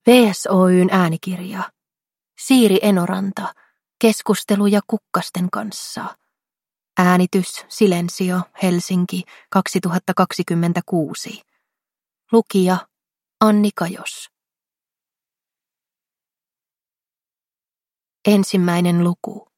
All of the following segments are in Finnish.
VSOY:n äänikirja. Siiri Enoranta. Keskusteluja kukkasten kanssa. Äänitys Silensio, Helsinki, 2026. Lukija Anni Kajos. Ensimmäinen luku.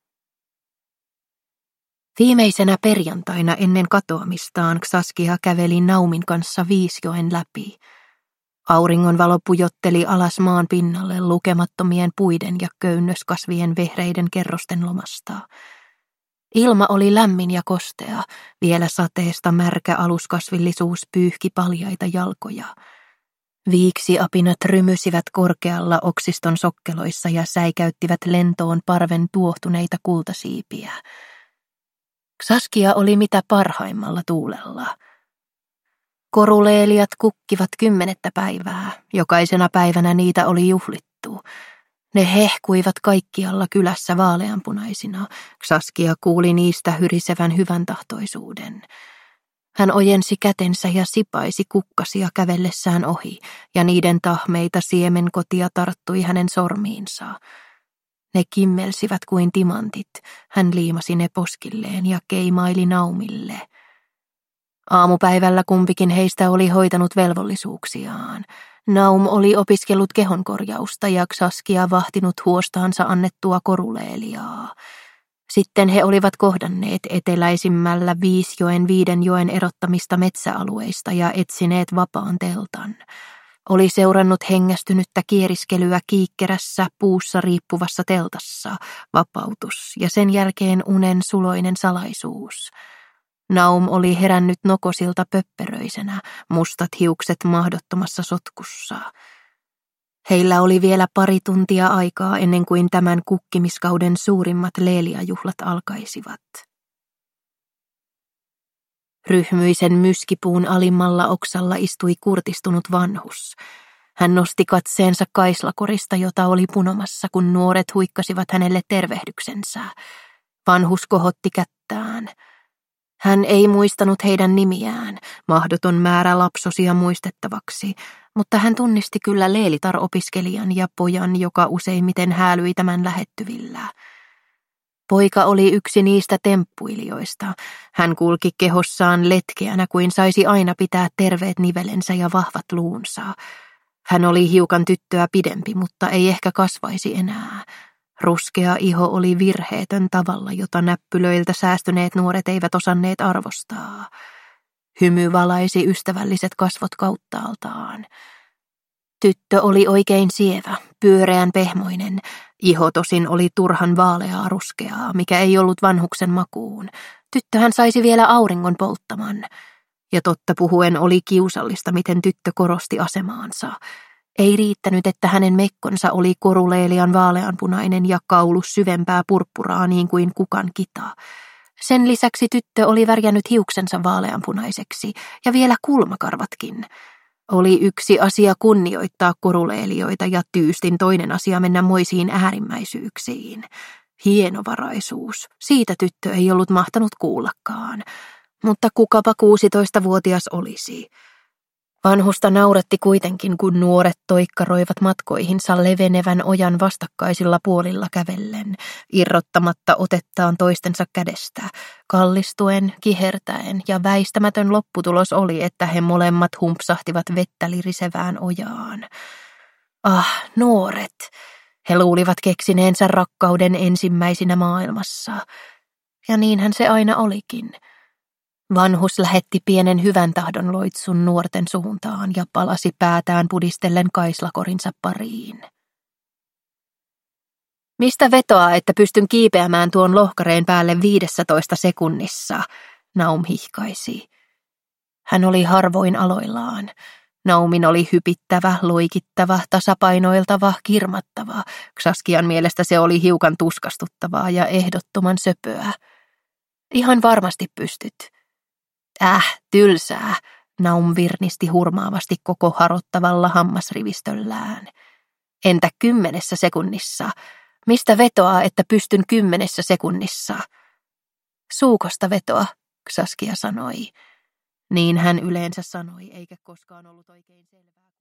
Viimeisenä perjantaina ennen katoamistaan Xaskia käveli Naumin kanssa Viisjoen läpi. Auringonvalo pujotteli alas maan pinnalle lukemattomien puiden ja köynnöskasvien vehreiden kerrosten lomasta. Ilma oli lämmin ja kostea, vielä sateesta märkä aluskasvillisuus pyyhki paljaita jalkoja. Viiksiapinat rymysivät korkealla oksiston sokkeloissa ja säikäyttivät lentoon parven tuohtuneita kultasiipiä. Xaskia oli mitä parhaimmalla tuulella. Koruleeliat kukkivat 10. päivää, jokaisena päivänä niitä oli juhlittu. Ne hehkuivat kaikkialla kylässä vaaleanpunaisina. Xaskia kuuli niistä hyrisevän hyväntahtoisuuden. Hän ojensi kätensä ja sipaisi kukkasia kävellessään ohi, ja niiden tahmeita siemenkotia tarttui hänen sormiinsa. Ne kimmelsivät kuin timantit. Hän liimasi ne poskilleen ja keimaili Naumille. Aamupäivällä kumpikin heistä oli hoitanut velvollisuuksiaan. Naum oli opiskellut kehonkorjausta ja Xaskia vahtinut huostaansa annettua koruleeliaa. Sitten he olivat kohdanneet eteläisimmällä Viisjoen Viidenjoen erottamista metsäalueista ja etsineet vapaan teltan. Oli seurannut hengästynyttä kieriskelyä kiikkerässä puussa riippuvassa teltassa, vapautus ja sen jälkeen unen suloinen salaisuus. Naum oli herännyt nokosilta pöpperöisenä, mustat hiukset mahdottomassa sotkussa. Heillä oli vielä pari tuntia aikaa ennen kuin tämän kukkimiskauden suurimmat leeliajuhlat alkaisivat. Ryhmyisen myskipuun alimmalla oksalla istui kurtistunut vanhus. Hän nosti katseensa kaislakorista, jota oli punomassa, kun nuoret huikkasivat hänelle tervehdyksensä. Vanhus kohotti kättään. Hän ei muistanut heidän nimiään, mahdoton määrä lapsosia muistettavaksi, mutta hän tunnisti kyllä leelitar-opiskelijan ja pojan, joka useimmiten häälyi tämän lähettyvillä. Poika oli yksi niistä temppuilijoista. Hän kulki kehossaan letkeänä kuin saisi aina pitää terveet nivelensä ja vahvat luunsa. Hän oli hiukan tyttöä pidempi, mutta ei ehkä kasvaisi enää. Ruskea iho oli virheetön tavalla, jota näppylöiltä säästyneet nuoret eivät osanneet arvostaa. Hymy valaisi ystävälliset kasvot kauttaaltaan. Tyttö oli oikein sievä, pyöreän pehmoinen. Iho tosin oli turhan vaaleaa ruskeaa, mikä ei ollut vanhuksen makuun. Tyttöhän saisi vielä auringon polttaman. Ja totta puhuen oli kiusallista, miten tyttö korosti asemaansa. Ei riittänyt, että hänen mekkonsa oli koruleelian vaaleanpunainen ja kaulus syvempää purppuraa niin kuin kukan kita. Sen lisäksi tyttö oli värjännyt hiuksensa vaaleanpunaiseksi ja vielä kulmakarvatkin. Oli yksi asia kunnioittaa koruleelioita ja tyystin toinen asia mennä moisiin äärimmäisyyksiin. Hienovaraisuus, siitä tyttö ei ollut mahtanut kuullakaan, mutta kukapa 16-vuotias olisi. Vanhusta nauratti kuitenkin, kun nuoret toikkaroivat matkoihinsa levenevän ojan vastakkaisilla puolilla kävellen, irrottamatta otettaan toistensa kädestä, kallistuen, kihertäen, ja väistämätön lopputulos oli, että he molemmat humpsahtivat vettä lirisevään ojaan. Ah, nuoret! He luulivat keksineensä rakkauden ensimmäisinä maailmassa. Ja niinhän se aina olikin. Vanhus lähetti pienen hyvän tahdon loitsun nuorten suuntaan ja palasi päätään pudistellen kaislakorinsa pariin. Mistä vetoaa, että pystyn kiipeämään tuon lohkareen päälle 15 sekunnissa, Naum hihkaisi. Hän oli harvoin aloillaan. Naumin oli hypittävä, loikittava, tasapainoiltava, kirmattava. Xaskian mielestä se oli hiukan tuskastuttavaa ja ehdottoman söpöä. Ihan varmasti pystyt. Tylsää, Naum virnisti hurmaavasti koko harottavalla hammasrivistöllään. Entä 10 sekunnissa? Mistä vetoaa, että pystyn 10 sekunnissa? Suukosta vetoa, Xaskia sanoi. Niin hän yleensä sanoi, eikä koskaan ollut oikein selvää.